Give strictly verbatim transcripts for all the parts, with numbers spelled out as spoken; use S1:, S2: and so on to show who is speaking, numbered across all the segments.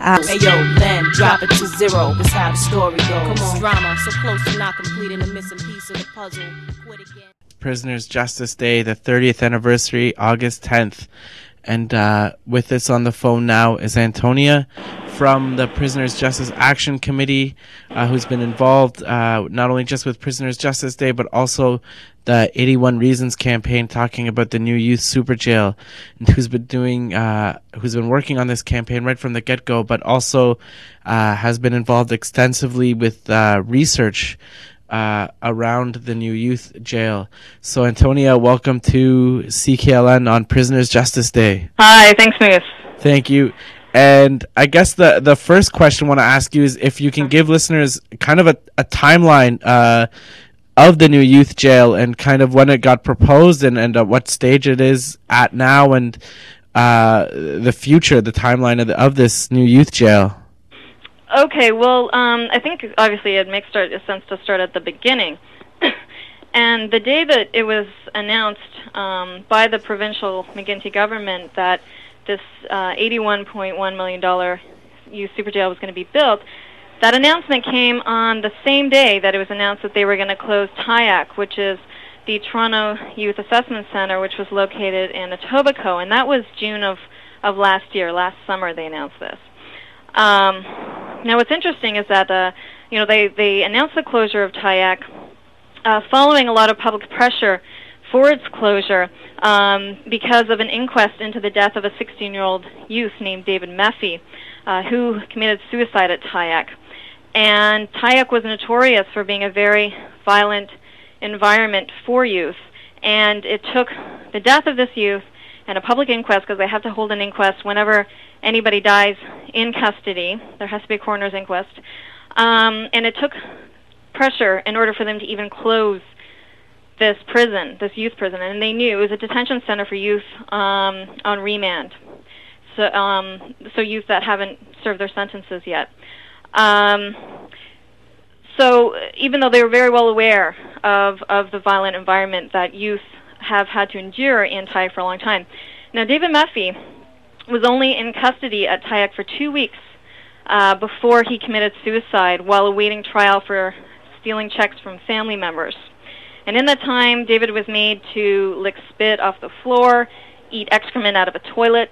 S1: Uh, hey yo, Len, drop it to zero. That's how the story goes. Come on, drama, so close to not completing a missing piece of the puzzle. Quit again.
S2: Prisoners' Justice Day, the thirtieth anniversary, August tenth. And uh, with us on the phone now is Antonia from the Prisoners' Justice Action Committee, uh, who's been involved uh, not only just with Prisoners' Justice Day, but also the eighty-one Reasons campaign, talking about the new youth super jail, and who's been doing, uh, who's been working on this campaign right from the get-go, but also uh, has been involved extensively with uh, research Uh, around the new youth jail. So, Antonia, welcome to C K L N on Prisoners' Justice Day.
S3: Hi, thanks, Moose.
S2: Thank you. And I guess the, the first question I want to ask you is if you can give listeners kind of a, a timeline uh, of the new youth jail and kind of when it got proposed and, and at what stage it is at now, and uh, the future, the timeline of, the, of this new youth jail.
S3: Okay, well, um, I think obviously it makes start, sense to start at the beginning. And the day that it was announced um, by the provincial McGuinty government that this uh, eighty-one point one million dollars youth super jail was going to be built, that announcement came on the same day that it was announced that they were going to close TIAC, which is the Toronto Youth Assessment Center, which was located in Etobicoke, and that was June of, of last year. Last summer they announced this. Um, now, what's interesting is that uh, you know they, they announced the closure of TIAC uh, following a lot of public pressure for its closure um, because of an inquest into the death of a sixteen-year-old youth named David Meffy, uh, who committed suicide at TIAC. And TIAC was notorious for being a very violent environment for youth, and it took the death of this youth and a public inquest, because they have to hold an inquest whenever anybody dies in custody. There has to be a coroner's inquest. Um, and it took pressure in order for them to even close this prison, this youth prison. And they knew it was a detention center for youth um, on remand, so, um, so youth that haven't served their sentences yet. Um, so even though they were very well aware of, of the violent environment that youth have had to endure in TIAC for a long time. Now, David Meffy was only in custody at TIAC for two weeks uh, before he committed suicide while awaiting trial for stealing checks from family members. And in that time, David was made to lick spit off the floor, eat excrement out of a toilet.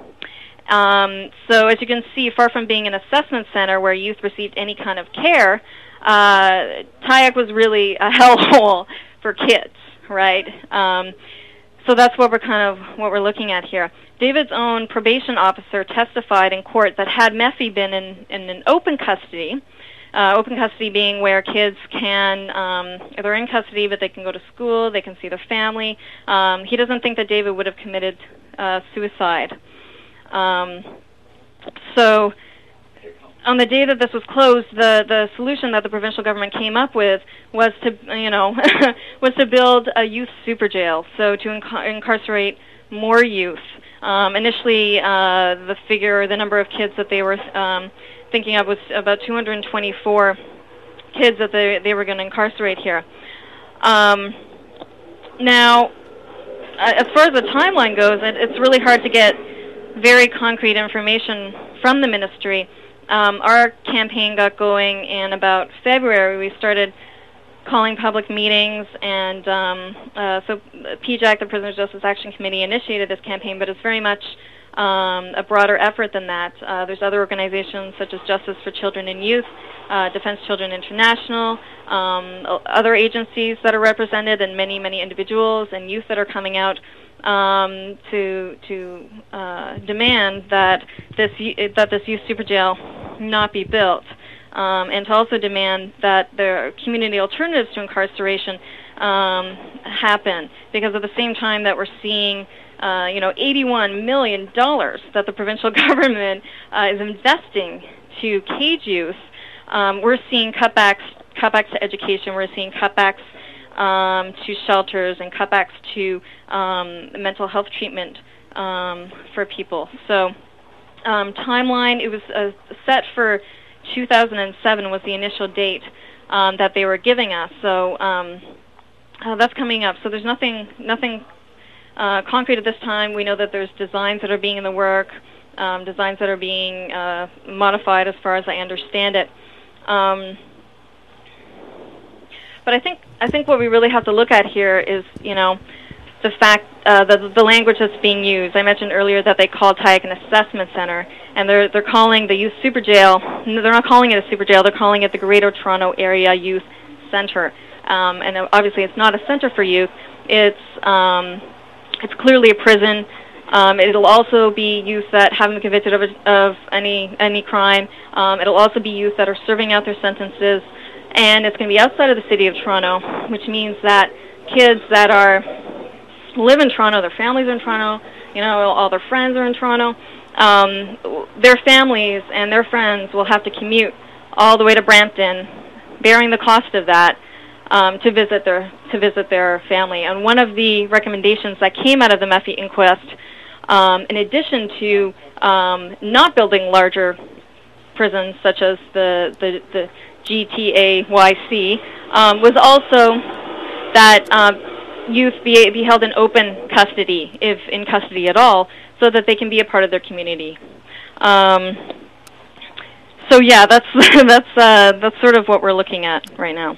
S3: Um, so as you can see, far from being an assessment center where youth received any kind of care, uh, TIAC was really a hellhole for kids. Right, um, so that's what we're kind of what we're looking at here. David's own probation officer testified in court that had Meffy been in, in an open custody, uh, open custody being where kids can, um, they're in custody but they can go to school, they can see their family. Um, he doesn't think that David would have committed uh, suicide. Um, so. On the day that this was closed, the, the solution that the provincial government came up with was to, you know, was to build a youth super jail, so to inc- incarcerate more youth. Um, initially, uh, the figure, the number of kids that they were um, thinking of was about two hundred twenty-four kids that they, they were going to incarcerate here. Um, now, as far as the timeline goes, it, it's really hard to get very concrete information from the ministry. Um, our campaign got going in about February. We started calling public meetings, and um, uh, so P J A C, the Prisoners' Justice Action Committee, initiated this campaign, but it's very much um, a broader effort than that. Uh, there's other organizations such as Justice for Children and Youth, uh, Defense Children International, um, other agencies that are represented, and many, many individuals and youth that are coming out um, to to uh, demand that this that this youth super jail not be built, um, and to also demand that there are community alternatives to incarceration um, happen, because at the same time that we're seeing uh, you know, eighty-one million dollars that the provincial government uh, is investing to cage youth, um, we're seeing cutbacks, cutbacks to education, we're seeing cutbacks um, to shelters and cutbacks to um, mental health treatment um, for people. So um, timeline, it was uh, set for two thousand seven was the initial date um, that they were giving us. So um, uh, that's coming up. So there's nothing, nothing uh, concrete at this time. We know that there's designs that are being in the work. um, designs that are being uh, modified, as far as I understand it. Um, but I think I think what we really have to look at here is, you know, the fact uh, the the language that's being used. I mentioned earlier that they call Tyack an assessment center, and they're they're calling the youth super jail. No, they're not calling it a super jail. They're calling it the Greater Toronto Area Youth Center. Um, and obviously, it's not a center for youth. It's um, it's clearly a prison. Um, it'll also be youth that haven't been convicted of, a, of any any crime. Um, it'll also be youth that are serving out their sentences, and it's going to be outside of the city of Toronto, which means that kids that are live in Toronto, their families are in Toronto, you know, all their friends are in Toronto, um, their families and their friends will have to commute all the way to Brampton, bearing the cost of that, um, to visit their to visit their family. And one of the recommendations that came out of the Meffy inquest, um, in addition to um, not building larger prisons such as the the, the G T A Y C, um, was also that um, youth be be held in open custody, if in custody at all, so that they can be a part of their community. Um, so yeah, that's that's uh, that's sort of what we're looking at right now.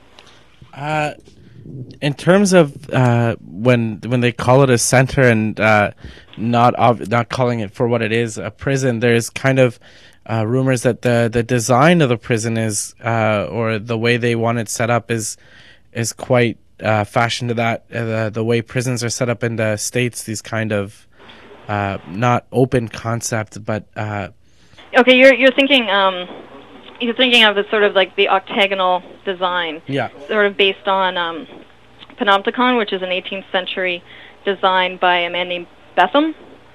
S2: Uh, in terms of uh, when when they call it a center and uh, not ov- not calling it for what it is, a prison, there's kind of uh, rumors that the the design of the prison is uh, or the way they want it set up is is quite Uh, fashion to that, uh, the, the way prisons are set up in the States, these kind of uh, not open concept, but uh,
S3: okay, you're you're thinking um, you're thinking of the sort of like the octagonal design,
S2: yeah,
S3: sort of based on um, Panopticon, which is an eighteenth century design by a man named Betham.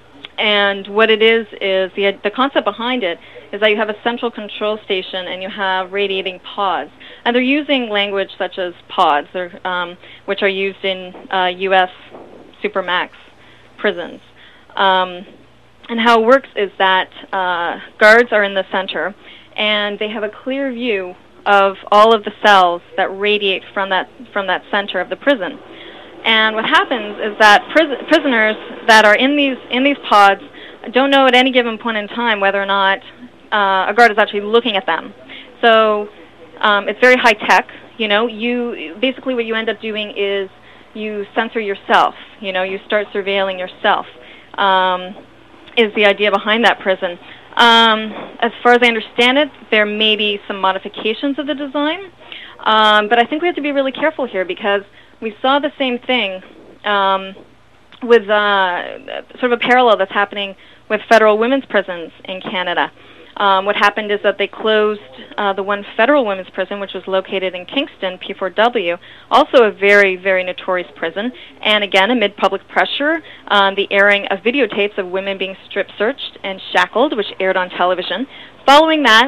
S3: And what it is is the the concept behind it is that you have a central control station and you have radiating pods, and they're using language such as pods, um, which are used in uh, U S supermax prisons. Um, and how it works is that uh, guards are in the center, and they have a clear view of all of the cells that radiate from that from that center of the prison. And what happens is that pris- prisoners that are in these in these pods don't know at any given point in time whether or not uh, a guard is actually looking at them. So um, it's very high tech. You know, you basically what you end up doing is you censor yourself. You know, you start surveilling yourself. Um, is the idea behind that prison? Um, as far as I understand it, there may be some modifications of the design, um, but I think we have to be really careful here because we saw the same thing um, with uh, sort of a parallel that's happening with federal women's prisons in Canada. Um, what happened is that they closed uh, the one federal women's prison, which was located in Kingston, P four W, also a very, very notorious prison. And again, amid public pressure, um, the airing of videotapes of women being strip-searched and shackled, which aired on television. Following that,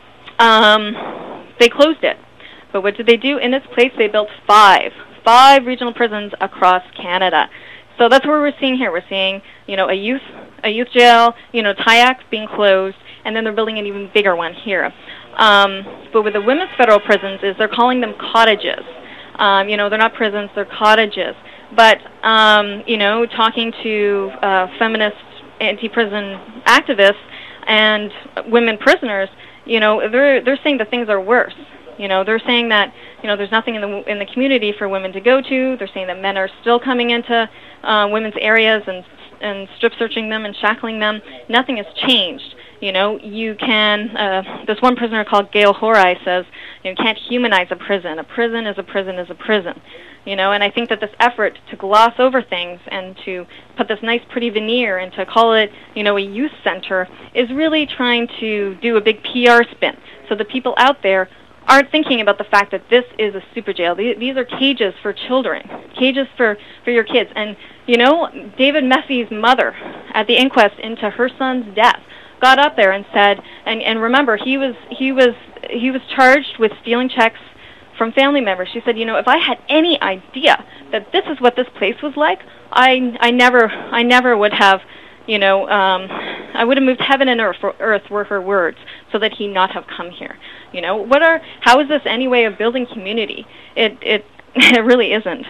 S3: um, they closed it. But what did they do? In its place, they built five, five regional prisons across Canada. So that's what we're seeing here. We're seeing, you know, a youth, a youth jail, you know, Tyack being closed, and then they're building an even bigger one here. Um, but with the women's federal prisons, is they're calling them cottages. Um, you know, they're not prisons; they're cottages. But um, you know, talking to uh, feminist anti-prison activists and women prisoners, you know, they're they're saying that things are worse. You know, they're saying that, you know, there's nothing in the in the community for women to go to. They're saying that men are still coming into uh, women's areas and and strip searching them and shackling them. Nothing has changed. You know, you can. Uh, this one prisoner called Gail Horai says, you know, can't humanize a prison. A prison is a prison is a prison. You know, and I think that this effort to gloss over things and to put this nice, pretty veneer and to call it, you know, a youth center is really trying to do a big P R spin. So the people out there aren't thinking about the fact that this is a super jail. These are cages for children, cages for, for your kids. And, you know, David Meffy's mother at the inquest into her son's death got up there and said, and, and remember, he was he was he was charged with stealing checks from family members. She said, you know, if I had any idea that this is what this place was like, I I never I never would have, you know, um, I would have moved heaven and earth, earth were her words, so that he not have come here. You know, what are how is this any way of building community? It it it really isn't.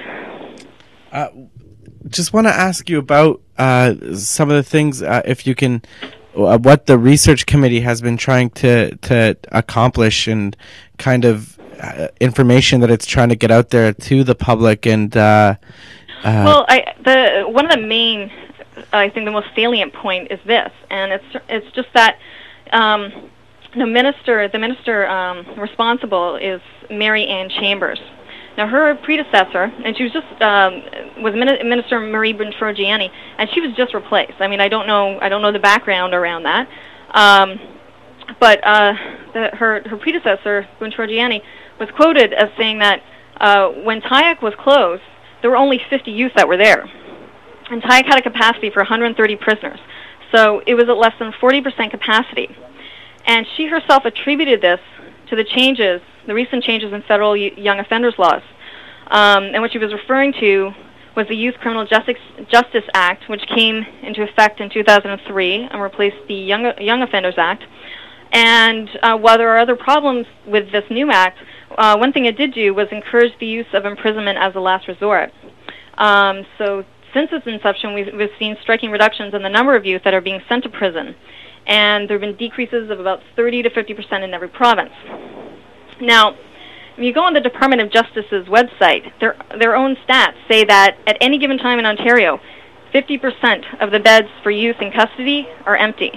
S2: Uh, just want to ask you about uh, some of the things, uh, if you can uh, what the research committee has been trying to to accomplish, and kind of uh, information that it's trying to get out there to the public. And uh, uh,
S3: well, I, the one of the main, I think, the most salient point is this, and it's it's just that um, the minister, the minister um, responsible is Mary Ann Chambers. Now, her predecessor, and she was just um, was Min- Minister Marie Bontrogiani, and she was just replaced. I mean, I don't know, I don't know the background around that, um, but uh, the, her her predecessor, Bontrogiani, was quoted as saying that uh, when Tayac was closed, there were only fifty youth that were there, and Tayac had a capacity for one hundred thirty prisoners, so it was at less than forty percent capacity, and she herself attributed this to the changes, the recent changes in federal young offenders laws. Um, and what she was referring to was the Youth Criminal Justice, Justice Act, which came into effect in two thousand three and replaced the Young, Young Offenders Act. And uh, while there are other problems with this new act, uh, one thing it did do was encourage the use of imprisonment as a last resort. Um, so since its inception, we've, we've seen striking reductions in the number of youth that are being sent to prison. And there have been decreases of about thirty to fifty percent in every province. Now, when you go on the Department of Justice's website, their their own stats say that at any given time in Ontario, fifty percent of the beds for youth in custody are empty.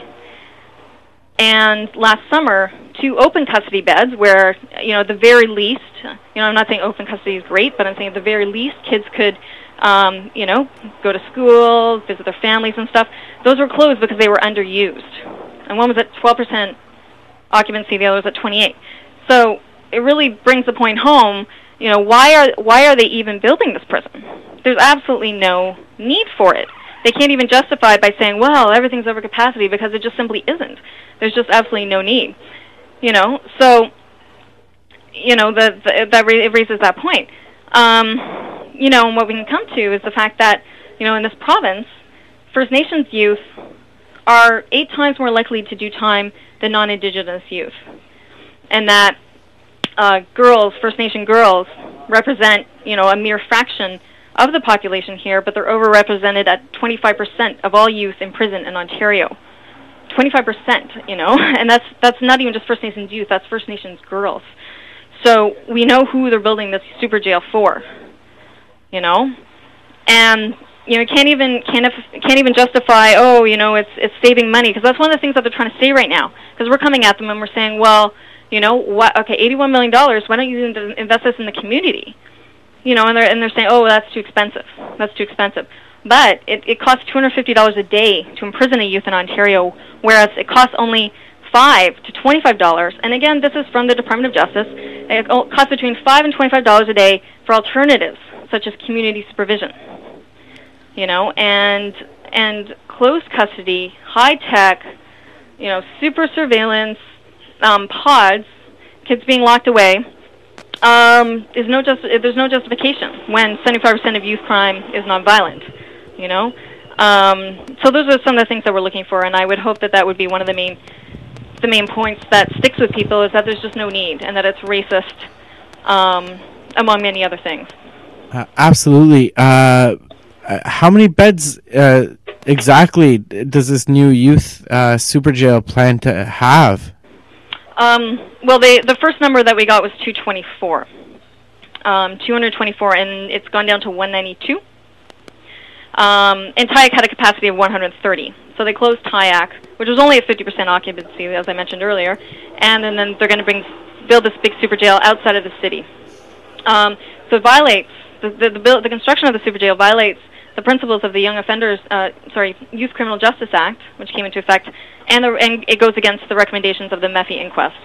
S3: And last summer, two open custody beds where, you know, at the very least, you know, I'm not saying open custody is great, but I'm saying at the very least kids could, um, you know, go to school, visit their families and stuff. Those were closed because they were underused. And one was at twelve percent occupancy, the other was at twenty-eight. So it really brings the point home, you know, why are why are they even building this prison? There's absolutely no need for it. They can't even justify it by saying, well, everything's over capacity, because it just simply isn't. There's just absolutely no need. You know, so, you know, the, the, that ra- it raises that point. Um, you know, and what we can come to is the fact that, you know, in this province, First Nations youth are eight times more likely to do time than non-Indigenous youth. And that uh, girls, First Nation girls, represent, you know, a mere fraction of the population here, but they're overrepresented at twenty-five percent of all youth in prison in Ontario. twenty-five percent, you know, and that's that's not even just First Nations youth, that's First Nations girls. So we know who they're building this super jail for, you know, and you know can't even can't can't even justify, oh, you know, it's it's saving money, because that's one of the things that they're trying to say right now. Because we're coming at them and we're saying, well, you know, what? Okay, eighty-one million dollars. Why don't you invest this in the community? You know, and they're and they're saying, oh, that's too expensive. That's too expensive. But it, it costs two hundred fifty dollars a day to imprison a youth in Ontario, whereas it costs only five to twenty-five dollars. And again, this is from the Department of Justice. It costs between five and twenty-five dollars a day for alternatives, such as community supervision. You know, and and closed custody, high tech, you know, super surveillance, um, pods, kids being locked away. Um, is no just there's no justification when seventy-five percent of youth crime is nonviolent, you know. Um, so those are some of the things that we're looking for, and I would hope that that would be one of the main the main points that sticks with people, is that there's just no need, and that it's racist, um, among many other things.
S2: Uh, absolutely. Uh, how many beds uh, exactly does this new youth uh, super jail plan to have?
S3: Um, well, they, the first number that we got was two twenty-four, um, two hundred twenty-four, and it's gone down to one ninety-two. Um, and Tayac had a capacity of one hundred thirty. So they closed Tayac, which was only a fifty percent occupancy, as I mentioned earlier, and, and then they're going to bring build this big super jail outside of the city. Um, so it violates, the, the, the, build, the construction of the super jail violates the principles of the Young Offenders, uh, sorry, Youth Criminal Justice Act, which came into effect, and, the, and it goes against the recommendations of the Mephi inquest.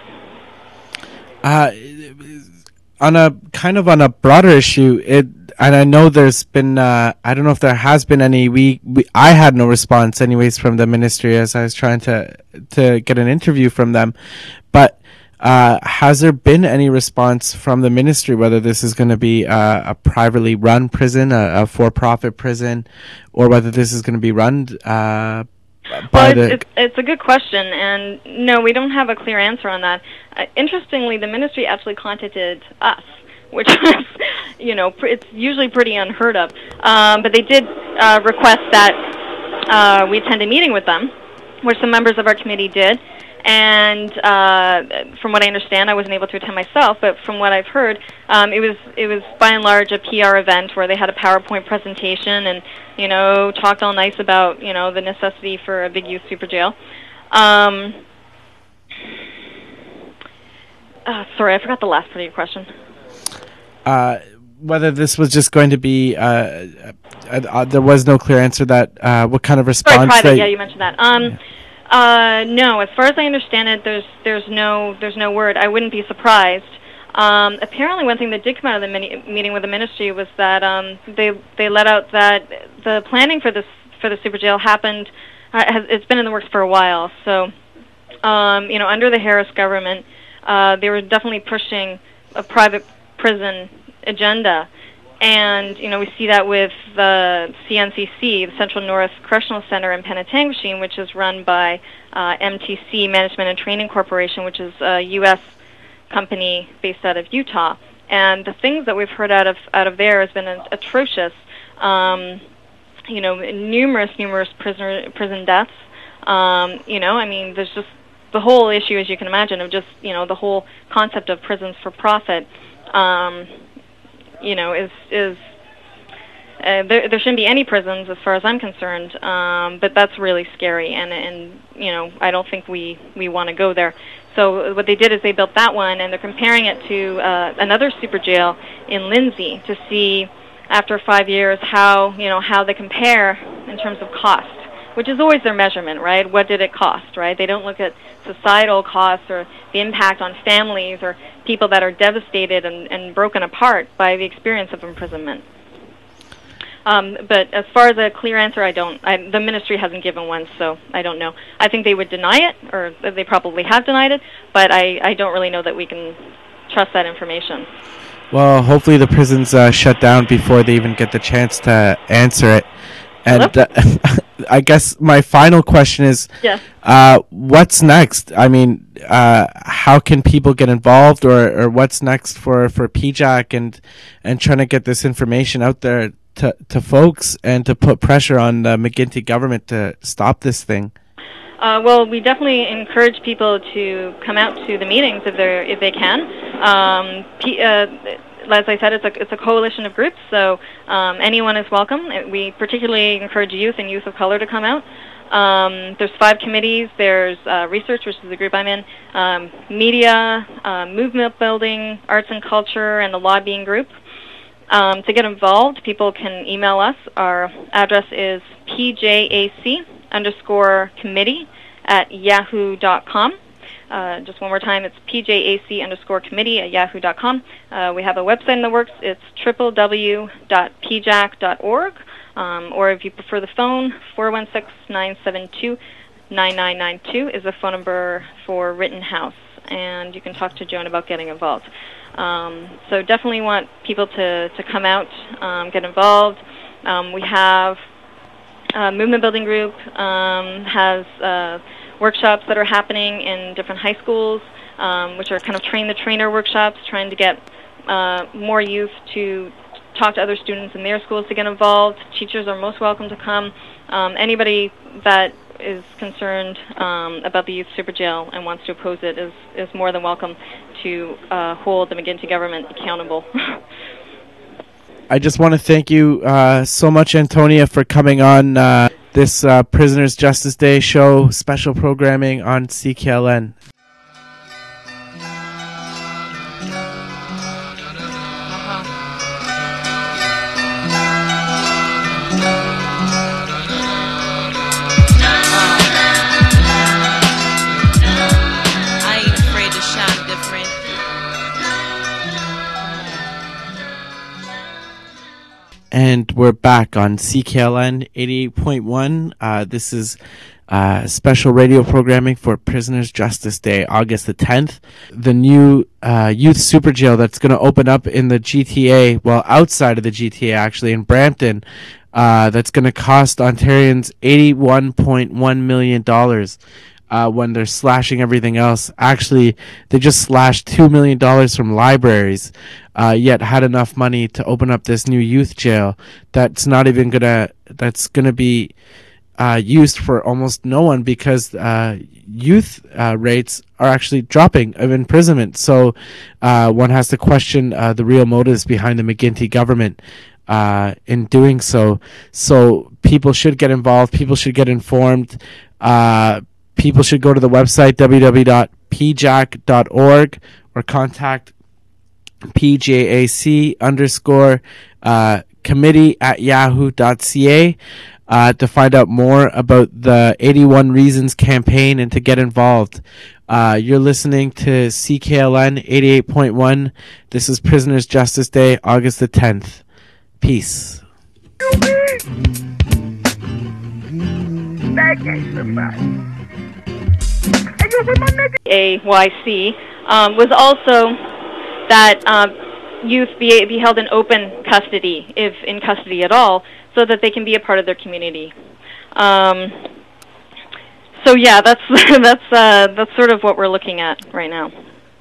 S2: Uh, on a kind of on a broader issue, it, and I know there's been, uh, I don't know if there has been any. We, we, I had no response, anyways, from the ministry as I was trying to to get an interview from them, but. Uh, has there been any response from the ministry whether this is going to be uh, a privately run prison, a, a for-profit prison, or whether this is going to be run uh, by
S3: well,
S2: the...
S3: It's, it's a good question, and no, we don't have a clear answer on that. Uh, interestingly, the ministry actually contacted us, which was, you know, pr- it's usually pretty unheard of. Um, but they did uh, request that uh, we attend a meeting with them. which some members of our committee did. And uh, from what I understand, I wasn't able to attend myself, but from what I've heard, um, it was it was by and large a P R event where they had a PowerPoint presentation and, you know, talked all nice about, you know, the necessity for a big youth super jail. Um, uh, sorry, I forgot the last part of your question.
S2: Uh, whether this was just going to be, uh, uh, uh, there was no clear answer. That uh, what kind of response?
S3: Sorry, private.
S2: That
S3: Yeah, you mentioned that. Um,
S2: yeah.
S3: Uh, no, as far as I understand it, there's there's no there's no word. I wouldn't be surprised. Um, apparently, one thing that did come out of the mini- meeting with the ministry was that um, they they let out that the planning for this for the super jail happened. Uh, has, it's been in the works for a while. So, um, you know, under the Harris government, uh, they were definitely pushing a private prison agenda. And, you know, we see that with the C N C C, the Central North Correctional Center in Penetanguishene, which is run by uh, M T C, Management and Training Corporation, which is a U S company based out of Utah. And the things that we've heard out of out of there has been atrocious. Um, you know, numerous, numerous prisoner prison deaths. Um, you know, I mean, there's just the whole issue, as you can imagine, of just, you know, the whole concept of prisons for profit. Um, you know, is is uh, there, there shouldn't be any prisons as far as I'm concerned, um, but that's really scary, and, and you know, I don't think we, we want to go there. So what they did is they built that one, and they're comparing it to uh, another super jail in Lindsay to see, after five years, how, you know, how they compare in terms of cost, which is always their measurement, right? What did it cost, right? They don't look at societal costs or the impact on families or people that are devastated and, and broken apart by the experience of imprisonment. Um, but as far as a clear answer, I don't. I, the ministry hasn't given one, so I don't know. I think they would deny it, or they probably have denied it, but I, I don't really know that we can trust that information.
S2: Well, hopefully the prisons uh, shut down before they even get the chance to answer it. And uh, I guess my final question is,
S3: yeah.
S2: uh, what's next? I mean, uh, how can people get involved, or, or what's next for, for P J A C and and trying to get this information out there to, to folks and to put pressure on the McGuinty government to stop this thing?
S3: Uh, well, we definitely encourage people to come out to the meetings if they if they can. Um, P, uh, As I said, it's a it's a coalition of groups, so um, anyone is welcome. We particularly encourage youth and youth of color to come out. Um, there's five committees. There's uh, research, which is the group I'm in, um, media, uh, movement building, arts and culture, and the lobbying group. Um, to get involved, people can email us. Our address is P J A C underscore committee at yahoo dot com. Uh, just one more time, it's P J A C underscore committee at yahoo dot com. Uh, we have a website in the works. It's w w w dot p j a c dot org. Um, or if you prefer the phone, four one six, nine seven two, nine nine nine two is the phone number for Rittenhouse. And you can talk to Joan about getting involved. Um, so definitely want people to, to come out, um, get involved. Um, we have a movement building group, um, has uh, workshops that are happening in different high schools, um, which are kind of train-the-trainer workshops, trying to get uh, more youth to talk to other students in their schools to get involved. Teachers are most welcome to come. Um, anybody that is concerned um, about the youth super jail and wants to oppose it is, is more than welcome to uh, hold the McGuinty government accountable.
S2: I just want to thank you uh, so much, Antonia, for coming on uh, this uh, Prisoners Justice Day show, special programming on C K L N. And we're back on C K L N eighty-eight point one. Uh, this is uh, special radio programming for Prisoners Justice Day, August the tenth. The new uh, youth super jail that's going to open up in the G T A, well, outside of the G T A, actually, in Brampton, uh, that's going to cost Ontarians eighty-one point one million dollars. Uh, when they're slashing everything else. Actually, they just slashed two million dollars from libraries, uh, yet had enough money to open up this new youth jail that's not even gonna, that's gonna be uh, used for almost no one because uh, youth uh, rates are actually dropping of imprisonment. So uh, one has to question uh, the real motives behind the McGuinty government uh, in doing so. So people should get involved. People should get informed. Uh, people should go to the website w w w dot p j a c dot org or contact P J A C underscore uh, committee at yahoo dot c a uh, to find out more about the eighty-one Reasons campaign and to get involved. Uh, you're listening to C K L N eighty-eight point one. This is Prisoners Justice Day, August the tenth. Peace.
S3: A Y C um, was also that um, youth be, be held in open custody, if in custody at all, so that they can be a part of their community. Um, so yeah, that's that's uh, that's sort of what we're looking at right now.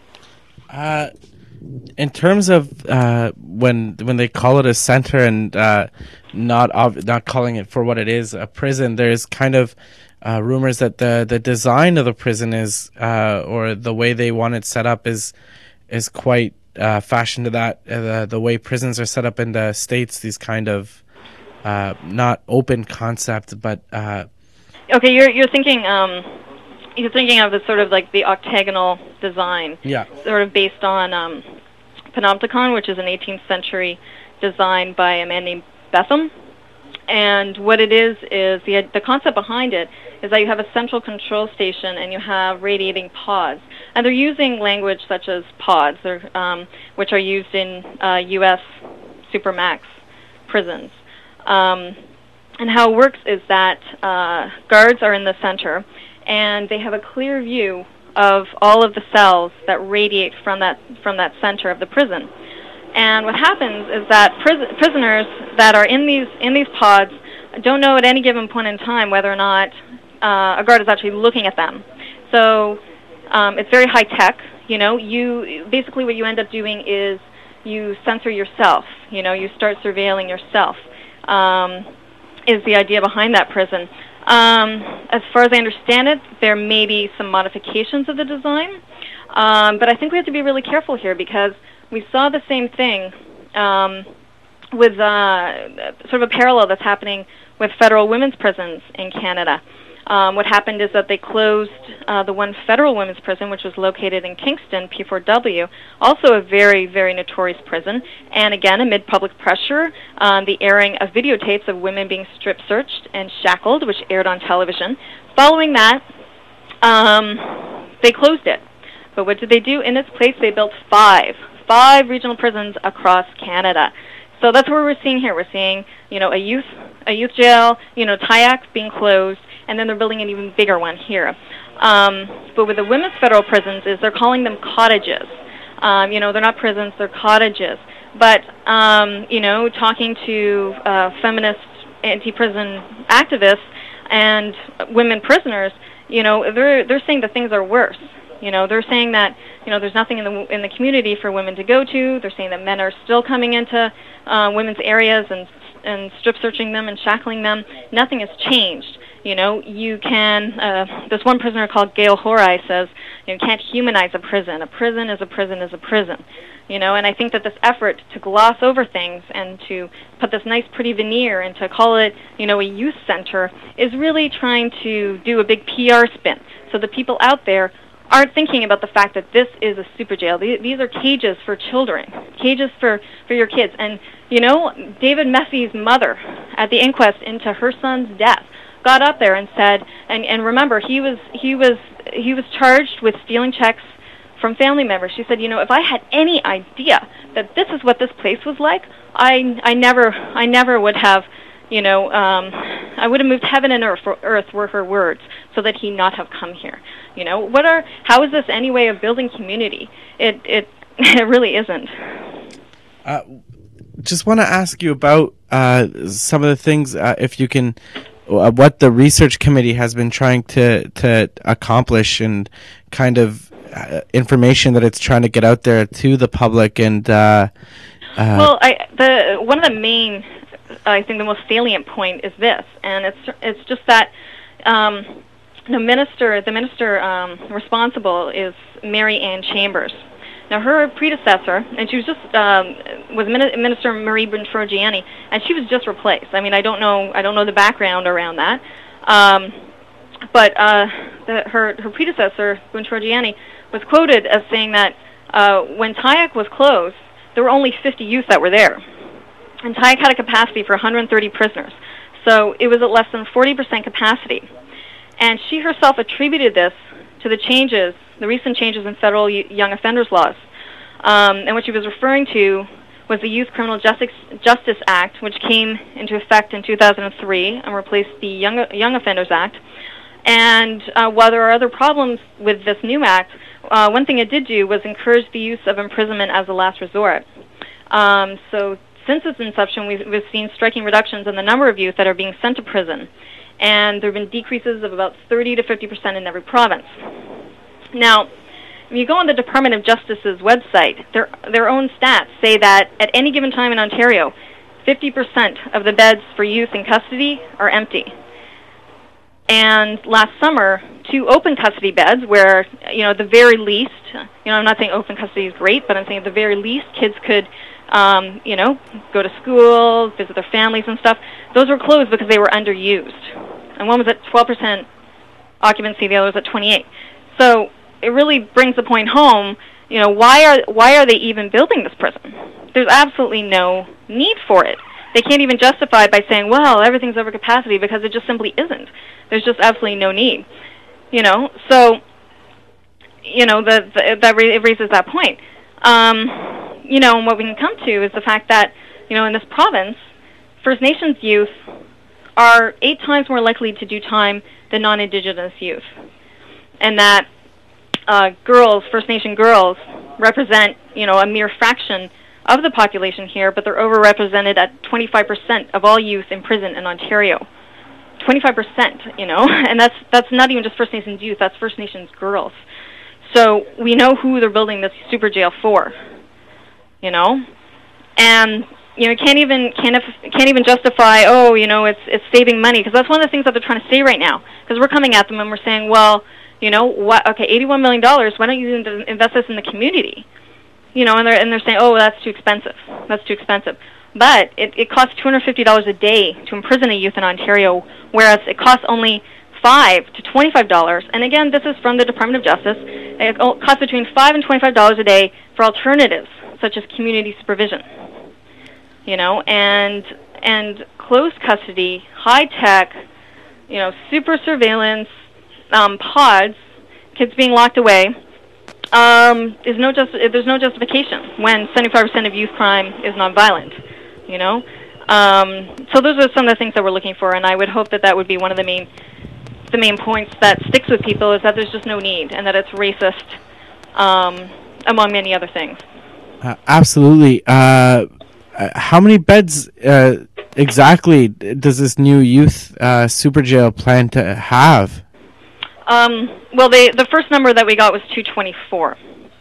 S2: Uh, in terms of uh, when when they call it a center and uh, not ov- not calling it for what it is, a prison, there's kind of uh, rumors that the the design of the prison is uh, or the way they want it set up is is quite uh, fashioned to that. Uh, the, the way prisons are set up in the States, these kind of uh, not open concept, but uh,
S3: okay, you're you're thinking. Um You're thinking of the sort of like the octagonal design,
S2: yeah,
S3: sort of based on um, Panopticon, which is an eighteenth century design by a man named Betham. And what it is is the the concept behind it is that you have a central control station and you have radiating pods, and they're using language such as pods, or, um, which are used in uh, U S supermax prisons. Um, and how it works is that uh, guards are in the center, and they have a clear view of all of the cells that radiate from that from that center of the prison. And what happens is that pris- prisoners that are in these in these pods don't know at any given point in time whether or not uh, a guard is actually looking at them. So um, it's very high tech. You know, you basically what you end up doing is you censor yourself. You know, you start surveilling yourself. Um, is the idea behind that prison. Um, as far as I understand it, there may be some modifications of the design, um, but I think we have to be really careful here because we saw the same thing um, with uh, sort of a parallel that's happening with federal women's prisons in Canada. Um, what happened is that they closed uh, the one federal women's prison, which was located in Kingston, P four W, also a very, very notorious prison. And again, amid public pressure, um, the airing of videotapes of women being strip-searched and shackled, which aired on television. Following that, um, they closed it. But what did they do? In its place, they built five, five regional prisons across Canada. So that's what we're seeing here. We're seeing, you know, a youth, a youth jail, you know, Tayac being closed, and then they're building an even bigger one here. Um, but with the women's federal prisons is they're calling them cottages. Um, you know, they're not prisons, they're cottages. But, um, you know, talking to uh, feminist anti-prison activists and women prisoners, you know, they're they're saying that things are worse. You know, they're saying that, you know, there's nothing in the in the community for women to go to. They're saying that men are still coming into uh, women's areas and and strip searching them and shackling them. Nothing has changed. You know, you can, uh, this one prisoner called Gail Horai says, you know, can't humanize a prison. A prison is a prison is a prison. You know, and I think that this effort to gloss over things and to put this nice pretty veneer and to call it, you know, a youth center is really trying to do a big P R spin. So the people out there aren't thinking about the fact that this is a super jail. These are cages for children, cages for, for your kids. And, you know, David Messi's mother at the inquest into her son's death got up there and said, and, and remember, he was he was he was charged with stealing checks from family members. She said, you know, if I had any idea that this is what this place was like, I I never I never would have, you know, um, I would have moved heaven and earth, earth were her words, so that he not have come here. You know, what are how is this any way of building community? It it it really isn't.
S2: Uh, just want to ask you about uh, some of the things, uh, if you can. Uh, what the research committee has been trying to to accomplish and kind of uh, information that it's trying to get out there to the public and uh, uh,
S3: well, I, the one of the main I think the most salient point is this, and it's it's just that um, the minister the minister um, responsible is Mary Ann Chambers. Now, her predecessor, and she was just um, was Min- Minister Marie Bountrogiani, and she was just replaced. I mean, I don't know I don't know the background around that, um, but uh, the, her her predecessor Bountrogiani was quoted as saying that uh, when Tayac was closed, there were only fifty youth that were there. And Tayac had a capacity for one hundred thirty prisoners. So it was at less than forty percent capacity. And she herself attributed this to the changes, the recent changes in federal y- young offenders laws. Um, and what she was referring to was the Youth Criminal Justice, Justice Act, which came into effect in two thousand three and replaced the Young, Young Offenders Act. And uh, while there are other problems with this new act, uh, one thing it did do was encourage the use of imprisonment as a last resort. Um, so since its inception, we've, we've seen striking reductions in the number of youth that are being sent to prison. And there have been decreases of about thirty to fifty percent in every province. Now, if you go on the Department of Justice's website, their, their own stats say that at any given time in Ontario, fifty percent of the beds for youth in custody are empty. And last summer, two open custody beds where, you know, at the very least, you know, I'm not saying open custody is great, but I'm saying at the very least kids could, um, you know, go to school, visit their families and stuff. Those were closed because they were underused. And one was at twelve percent occupancy, the other was at twenty-eight. So it really brings the point home, you know, why are why are they even building this prison? There's absolutely no need for it. They can't even justify it by saying, well, everything's over capacity, because it just simply isn't. There's just absolutely no need, you know. So, you know, the, the, that ra- it raises that point. Um, you know, and what we can come to is the fact that, you know, in this province, First Nations youth are eight times more likely to do time than non-Indigenous youth, and that uh, girls, First Nation girls, represent, you know, a mere fraction of the population here, but they're overrepresented at twenty-five percent of all youth in prison in Ontario. twenty-five percent, you know, and that's that's not even just First Nations youth, that's First Nations girls. So we know who they're building this super jail for, you know, and you know can't even can't can't even justify, oh, you know, it's it's saving money, because that's one of the things that they're trying to say right now. Because we're coming at them and we're saying, well, you know, what? Okay, eighty-one million dollars. Why don't you invest this in the community? You know, and they're and they're saying, oh, that's too expensive. That's too expensive. But it, it costs two hundred fifty dollars a day to imprison a youth in Ontario, whereas it costs only five to twenty-five dollars. And again, this is from the Department of Justice. It costs between five and twenty-five dollars a day for alternatives, such as community supervision. You know, and and closed custody, high tech, you know, super surveillance, um, pods, kids being locked away. Um, is no just there's no justification when seventy-five percent of youth crime is nonviolent, you know. Um, so those are some of the things that we're looking for, and I would hope that that would be one of the main the main points that sticks with people, is that there's just no need, and that it's racist, um, among many other things.
S2: Uh, absolutely. Uh, how many beds uh, exactly does this new youth uh, super jail plan to have?
S3: Um, well, they, the first number that we got was two twenty-four,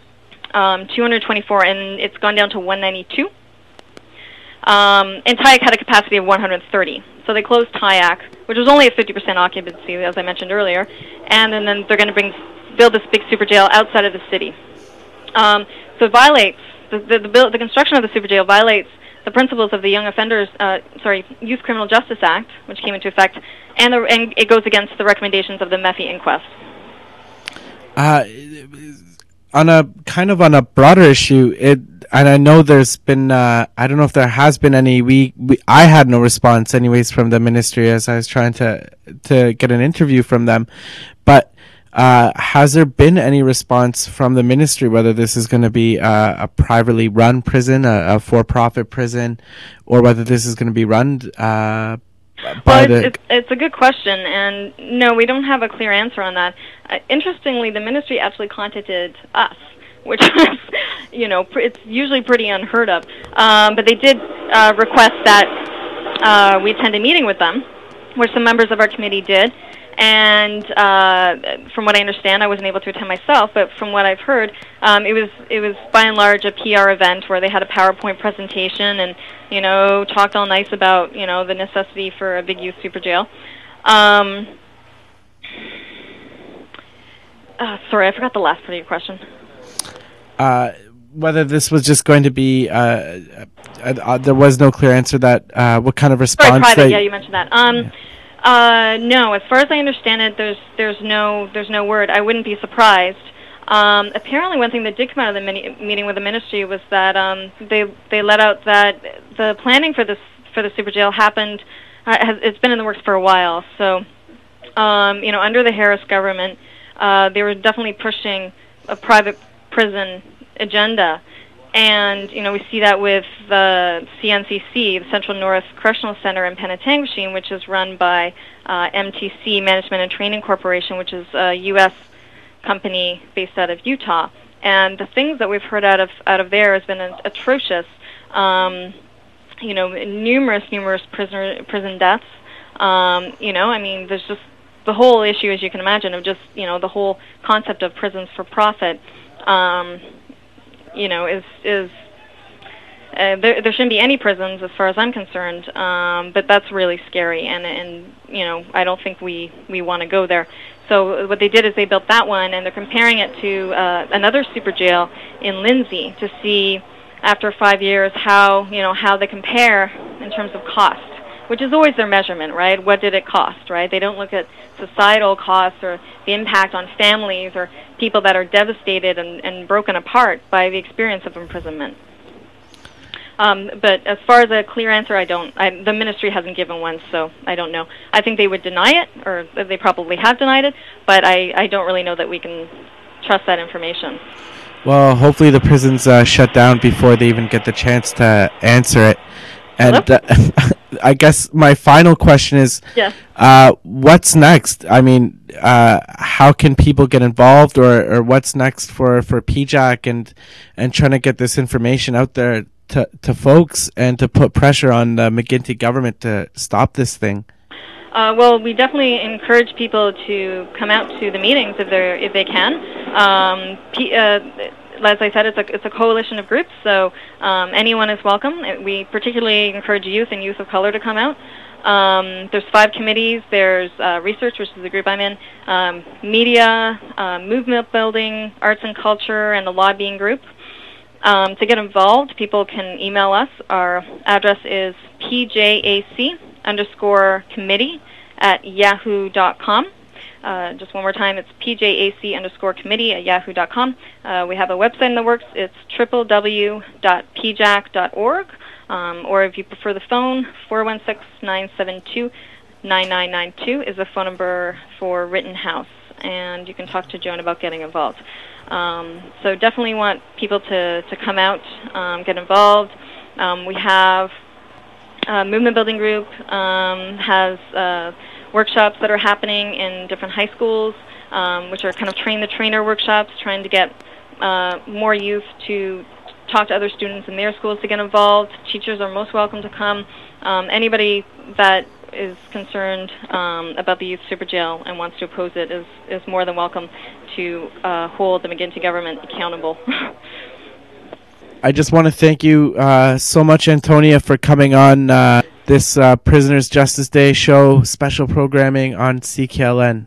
S3: um, two hundred twenty-four, and it's gone down to one ninety-two. Um, and Tayac had a capacity of one hundred thirty. So they closed Tayac, which was only at fifty percent occupancy, as I mentioned earlier, and then, then they're going to bring build this big super jail outside of the city. Um, so it violates, the, the, the, build, the construction of the super jail violates the principles of the Young Offenders, uh, sorry, Youth Criminal Justice Act, which came into effect, and, the, and it goes against the recommendations of the Mephi inquest.
S2: Uh, on a kind of on a broader issue, it, and I know there's been, uh, I don't know if there has been any. We, we, I had no response, anyways, from the ministry as I was trying to to get an interview from them, but. Uh, has there been any response from the ministry whether this is going to be uh, a privately run prison, a, a for-profit prison, or whether this is going to be run uh, by
S3: well,
S2: the...
S3: It's, it's a good question, and no, we don't have a clear answer on that. Uh, interestingly, the ministry actually contacted us, which is, you know, pr- it's usually pretty unheard of. Um, but they did uh, request that uh, we attend a meeting with them, which some members of our committee did. And uh, from what I understand, I wasn't able to attend myself, but from what I've heard, um, it was it was by and large a P R event where they had a PowerPoint presentation and, you know, talked all nice about, you know, the necessity for a big youth super jail. Um, uh, sorry, I forgot the last part of your question.
S2: Uh, whether this was just going to be, uh, uh, uh, there was no clear answer that, uh, what kind of response...
S3: Sorry, private,
S2: that
S3: yeah, you mentioned that. Um, yeah. Uh, no, as far as I understand it, there's there's no there's no word. I wouldn't be surprised. Um, apparently, one thing that did come out of the mini- meeting with the ministry was that um, they they let out that the planning for this for the super jail happened. Uh, has, it's been in the works for a while. So, um, you know, under the Harris government, uh, they were definitely pushing a private prison agenda. And, you know, we see that with the C N C C, the Central North Correctional Center in Penetanguishene, which is run by uh, M T C, Management and Training Corporation, which is a U S company based out of Utah. And the things that we've heard out of out of there has been atrocious. Um, you know, numerous, numerous prisoner, prison deaths. Um, you know, I mean, there's just the whole issue, as you can imagine, of just, you know, the whole concept of prisons for profit. Um you know, is, is uh, there, there shouldn't be any prisons as far as I'm concerned, um, but that's really scary, and, and you know, I don't think we, we want to go there. So what they did is they built that one, and they're comparing it to uh, another super jail in Lindsay to see, after five years, how, you know, how they compare in terms of cost, which is always their measurement, right? What did it cost, right? They don't look at societal costs or the impact on families or people that are devastated and, and broken apart by the experience of imprisonment. Um, but as far as a clear answer, I don't. I, the ministry hasn't given one, so I don't know. I think they would deny it, or they probably have denied it, but I, I don't really know that we can trust that information.
S2: Well, hopefully the prisons uh, shut down before they even get the chance to answer it. And uh, I guess my final question is,
S3: yeah.
S2: uh, what's next? I mean, uh, how can people get involved, or, or what's next for, for P J A C and and trying to get this information out there to, to folks and to put pressure on the McGuinty government to stop this thing?
S3: Uh, well, we definitely encourage people to come out to the meetings if they if they can. Um, P, uh, As I said, it's a it's a coalition of groups, so um, anyone is welcome. We particularly encourage youth and youth of color to come out. Um, there's five committees. There's uh, research, which is the group I'm in, um, media, uh, movement building, arts and culture, and the lobbying group. Um, to get involved, people can email us. Our address is P J A C underscore committee at yahoo dot com. Uh, just one more time, it's P J A C underscore committee at yahoo dot com. Uh, we have a website in the works. It's w w w dot p j a c dot org. Um, or if you prefer the phone, four one six, nine seven two, nine nine nine two is the phone number for Rittenhouse. And you can talk to Joan about getting involved. Um, so definitely want people to, to come out, um, get involved. Um, we have a movement building group, um, has uh, workshops that are happening in different high schools, um, which are kind of train the trainer workshops, trying to get uh, more youth to talk to other students in their schools to get involved. Teachers are most welcome to come. Um, anybody that is concerned um, about the youth super jail and wants to oppose it is, is more than welcome to uh, hold the McGuinty government accountable.
S2: I just want to thank you uh, so much, Antonia, for coming on uh, this uh, Prisoners Justice Day show, special programming on C K L N.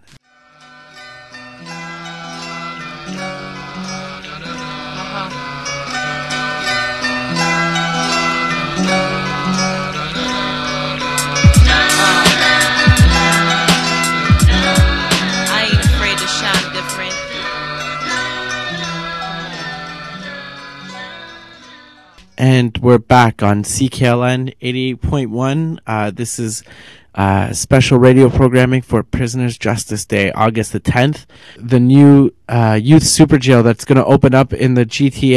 S2: And we're back on C K L N eighty-eight point one. Uh, this is uh, special radio programming for Prisoners Justice Day, August the tenth. The new uh, youth super jail that's going to open up in the G T A